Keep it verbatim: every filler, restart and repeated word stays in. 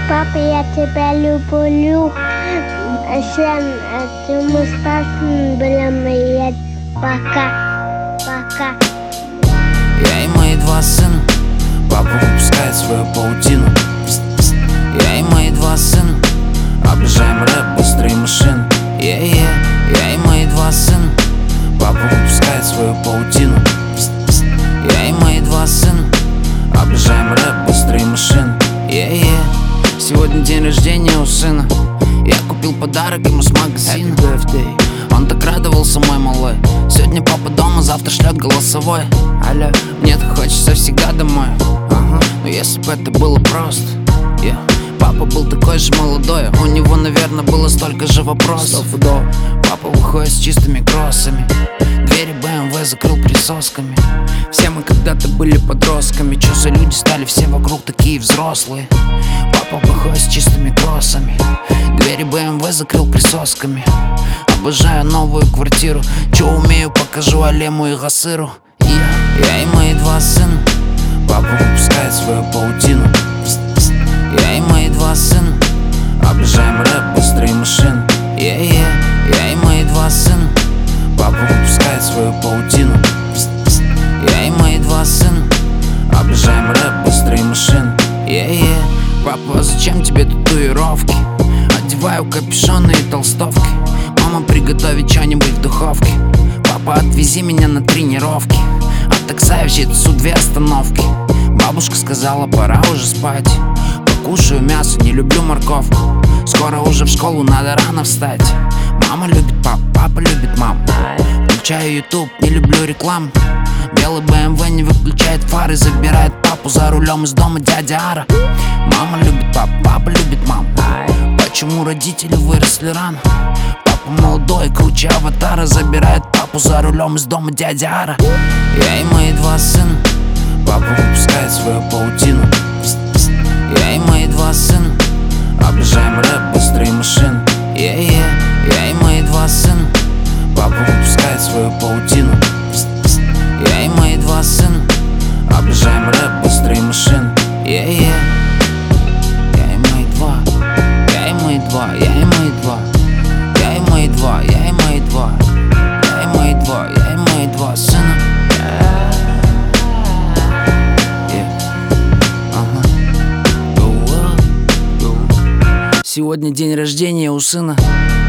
Папа, я тебя люблю. Сын, ты Мустафин, блин, я пока, пока. Я и мои два сына, папа выпускает свою паутину. Я и мои два сына обожаем рэп, быстрые машины. Yeah, yeah. Я и мои два сына, папа выпускает свою паутину. Я и мои два сына обожаем рэп, быстрые машины. Yeah, yeah. Сегодня день рождения у сына. Я купил подарок ему с магазина. Он так радовался, мой малой. Сегодня папа дома, завтра шлет голосовой. Алло, мне-то хочется всегда домой. Ага. Но если бы это было просто, yeah. Папа был такой же молодой, у него, наверное, было столько же вопросов. Папа выходит с чистыми кроссами, двери бэ эм вэ закрыл присосками. Все мы когда-то были подростками. Чё за люди стали все вокруг такие взрослые? Папа выходит с чистыми кроссами, двери бэ эм вэ закрыл присосками. Обожаю новую квартиру, чё умею, покажу Алему и Гасыру. Я, я и мои два сына, папа выпускает свою паутину. Я и мои два сына обожаем рэп, быстрые машины. Yeah, yeah. Я и мои два сына, папа выпускает свою паутину. Я и мои два сына обожаем рэп, быстрые машины. Yeah, yeah. Папа, а зачем тебе татуировки? Одеваю капюшоны и толстовки. Мама, приготовить что-нибудь в духовке. Папа, отвези меня на тренировки. От Таксаевщицу две остановки. Бабушка сказала, пора уже спать. Покушаю мясо, не люблю морковку. Скоро уже в школу, надо рано встать. Мама любит папу, папа любит маму. Включаю ютуб, не люблю рекламу. Белый бэ эм вэ не выключает фары, забирает папу за рулем из дома дядя Ара. Мама любит папу, папа любит маму. Почему родители выросли рано? Папа молодой, круче аватара, забирает папу за рулем из дома дядя Ара. Я и мои два сына, папа выпускает свою паутину. Я и мои два сына обожаем рэп, быстрые машины. Yeah, yeah. Я и мои два сына, папа выпускает свою паутину. Я и мои два сына обожаем рэп, быстрые машины. Yeah, yeah. Я и мои два, я и мои два, я и мои два, я и мои два, я и мои два, я и мои два, я и мои два сына. Сегодня день рождения у сына.